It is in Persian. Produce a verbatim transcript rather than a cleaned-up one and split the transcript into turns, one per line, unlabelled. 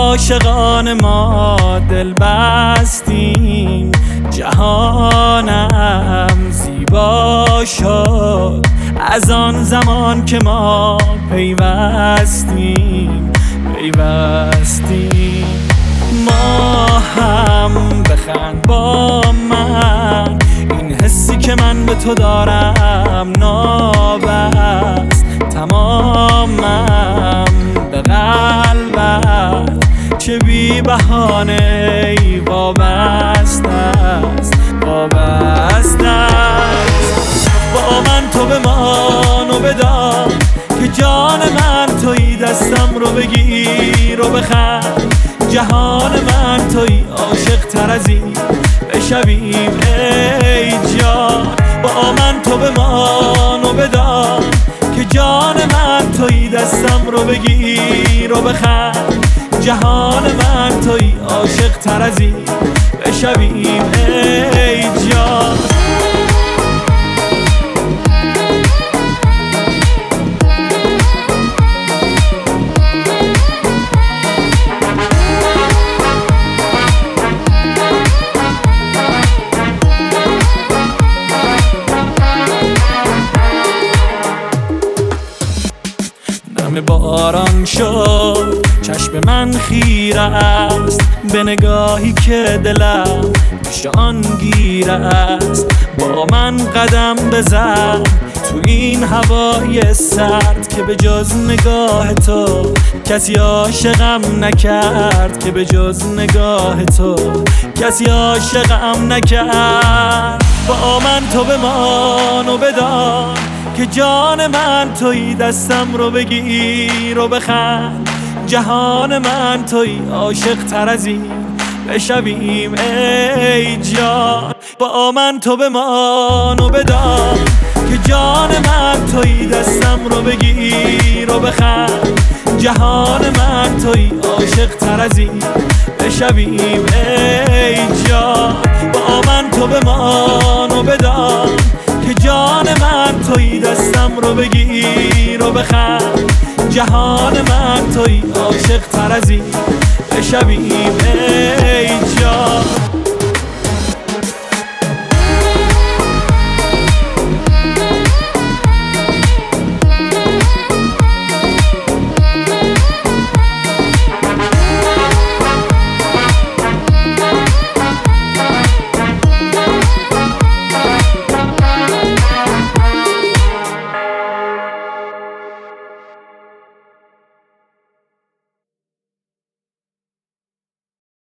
عاشقان ما دل بستیم، جهانم زیبا شد از آن زمان که ما پیوستیم پیوستیم. ما هم بخند با من، این حسی که من به تو دارم نابست تمامم به قلبت، چه بی بهانه ای وابسته است وابسته است. با من تو بمان و بدان که جان من تویی، دستم رو بگیر و بخند، جهان من تویی، عاشق تر از این بشویم ای جان. با من تو بمان و بدان که جان من تویی، دستم رو بگیر و بخند، جهان من تویی، عاشق تر از این بشویم ای جان. باران شد چشم من خیره است به نگاهی که دلم پیش آن گیره است. با من قدم بزن تو این هوای سرد که به جز نگاه تو کسی عاشقم نکرد، که به جز نگاه تو کسی عاشقم نکرد. با من تو بمان و بدان که جان من تویی، دستم رو بگیر و بخند، جهان من تویی، عاشق تر از این بشویم ای جان. با من تو بمان و بدان که جان من تویی، دستم رو بگیر و بخند، جهان من تویی، عاشق تر از این بشویم ای جان. با من تو بمان و بدان که جان من تویی، دستم رو بگیر و بخند، جهان من تویی، عاشق تر از این بشویم ای